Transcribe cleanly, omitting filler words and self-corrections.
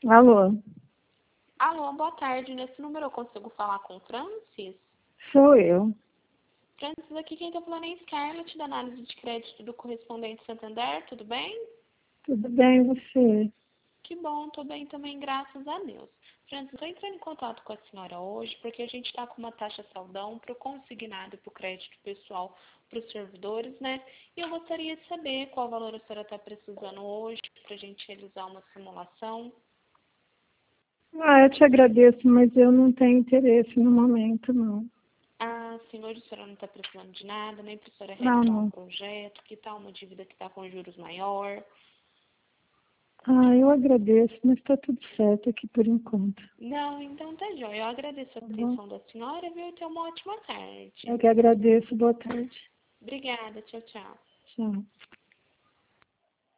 Alô, Alô, boa tarde. Nesse número eu consigo falar com o Francis? sou eu. Francis, aqui quem tá falando é Scarlett, da análise de crédito do correspondente Santander, tudo bem? Tudo bem, e você? Que bom, tô bem também, graças a Deus. Francis, estou entrando em contato com a senhora hoje porque a gente está com uma taxa saldão para o consignado e para o crédito pessoal para os servidores, né? E eu gostaria de saber qual valor a senhora está precisando hoje para a gente realizar uma simulação. Eu te agradeço, mas eu não tenho interesse no momento, não. Ah, sim, hoje a senhora não está precisando de nada, nem para a senhora Não, realizar um não. projeto, que tal uma dívida que está com juros maior? Eu agradeço, mas está tudo certo aqui por enquanto. Não, então tá jóia. Eu agradeço a Tá bom? atenção da senhora, viu? E tenha uma ótima tarde. Eu que agradeço. Boa tarde. Obrigada, tchau, tchau. Tchau.